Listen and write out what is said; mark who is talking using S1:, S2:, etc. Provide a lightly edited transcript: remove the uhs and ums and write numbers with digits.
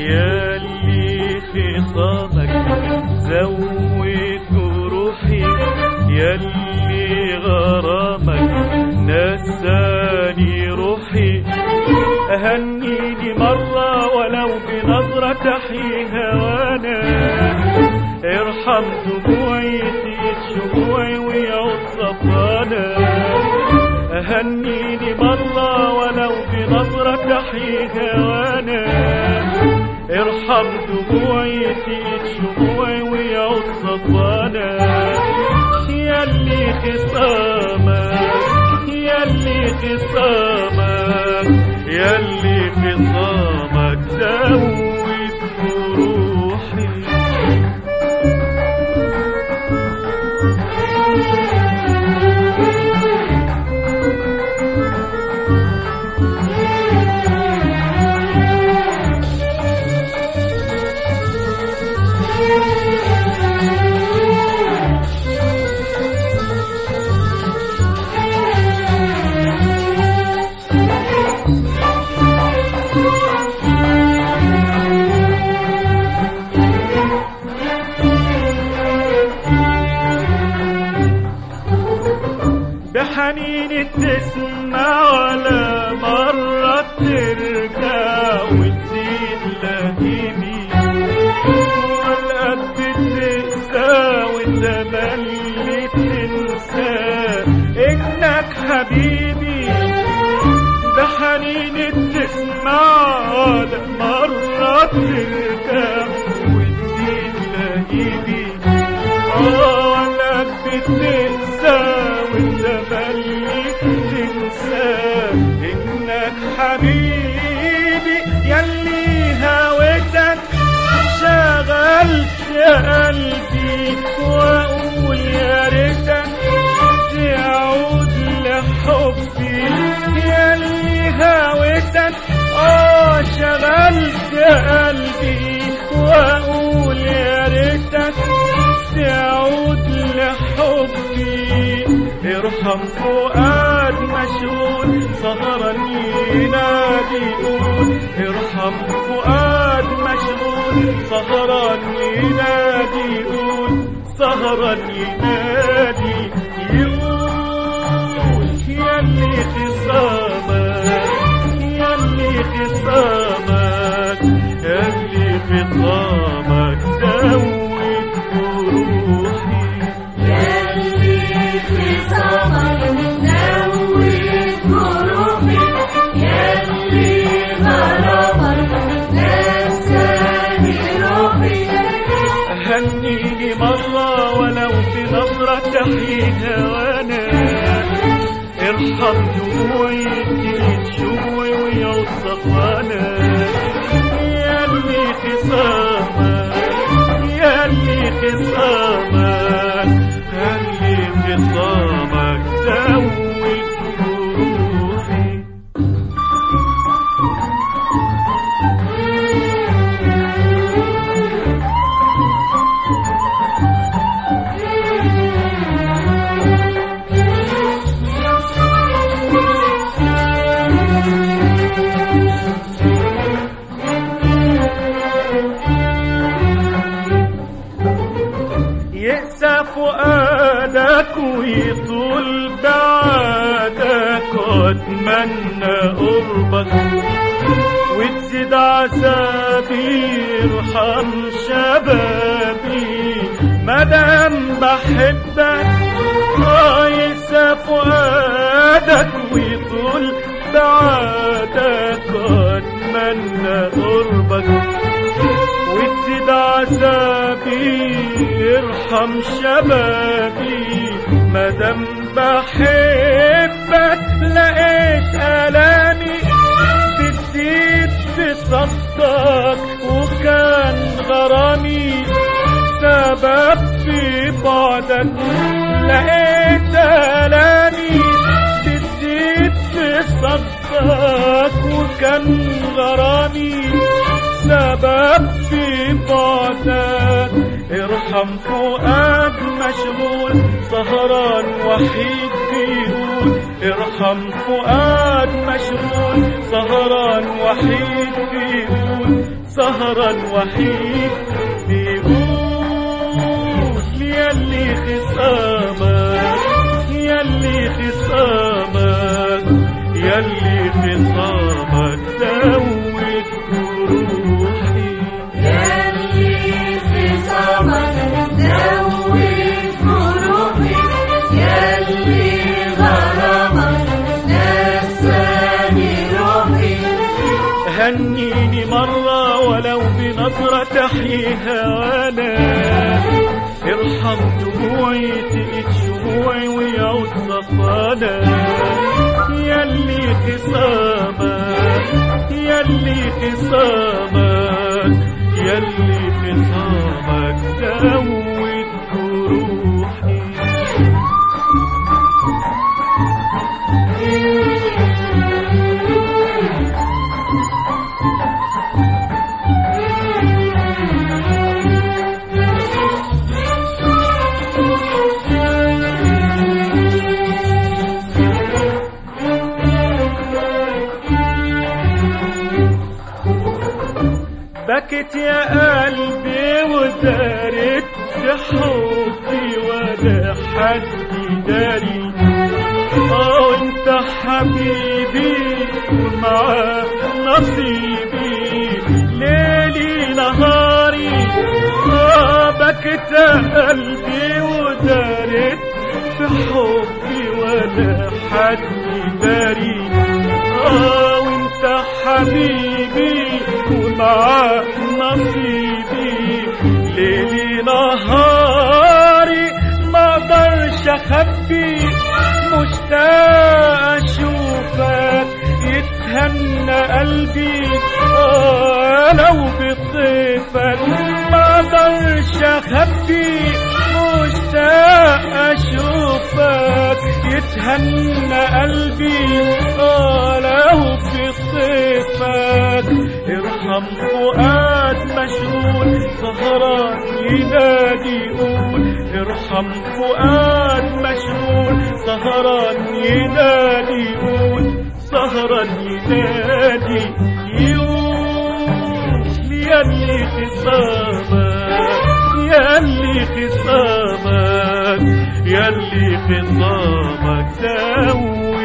S1: ياللي خصامك زود جروحي، ياللي غرامك نساني روحي. أهنيني مرة ولو بنظرة تحيي هوانا، ارحم دموعي تقيت شموعي ويعود صفانا. أهنيني مرة ولو بنظرة تحيي هوانا، ارحم دموعي تقيت شموعي ويعود صفانا. ياللي خصامك ياللي خصامك ياللي خصامك زود جروحي. بحنيني تسمع ولا مرة ترجع وتزيد لهيبي، والقلب تقسى وتملي تنسى إنك حبيبي. بحنيني تسمع ولا مرة ترجع وتزيد لهيبي، والقلب تقسى وتملي تنسى إنك حبيبي. ياللي هويتك شغلت قلبي، وأقول يا ريتك تعود لحبي. ياللي هويتك شغلت قلبي، وأقول يا ريتك تعود لحبي. ارحم فؤاد مشغول سهرا ينادي قول، ارحم فؤاد مشغول سهرا ينادي قول، سهرا ينادي يقول. ياللي خصامك ياللي خصامك ياللي خصامك زود جروحي.
S2: ياللي خصامك زود جروحي، ياللي غرامك نساني روحي.
S1: هنيني مرة ولو بنظرة تحيي هوانا، ارحم دموعي تقيت شموعي ويعود صفانا. ياللي خصامك ياللي خصامك ياللي خصامك زود جروحي. يقسى فؤادك ويطول بعادك، واتمنى قربك وتزيد عذابي. ارحم شبابي مادام بحبك. يقسى فؤادك ويطول بعادك، واتمنى قربك وتزيد عذابي. ارحم شبابي مادام بحبك. لقيت آلامي بتزيد في صفك، وكان غرامي سبب في بعدك. لقيت آلامي بتزيد في صفك، وكان غرامي سبب في بعدك. ارحم فؤاد مشغول سهران وحيد بيقول، ارحم فؤاد مشغول سهران وحيد بيقول، سهران وحيد بيقول ياللي خصامك ياللي خصامك ياللي خصامك زود جروحي
S2: ياللي خصامك زود جروحي ياللي غرامك نساني روحي
S1: هنيني مرة ولو بنظرة تحييها وانا ارحم دموعي تقيت شموعي ويعود صفانا ياللي خصامك ياللي خصامك ياللي خصامك زود جروحي بكت يا قلبي ودارت حبي ولا حد داري انت حبيبي ومعاه نصيبي ليلي نهاري بكت يا قلبي ودارت في حبي ولا حد داري وانت حبيبي ومعاه نصيبي ليلي نهاري ما اقدرش اخبي مشتاق اشوفك يتهنى قلبي لو بطيفك ما اقدرش اخبي مشتاق اشوفك يتهنى قلبي لو بطيفك ارحم فؤاد مشغول سهران ينادي يقول ارحم فؤاد مشغول سهران ينادي يقول سهران ينادي يقول ياللي خصامك ياللي خصامك ياللي خصامك زود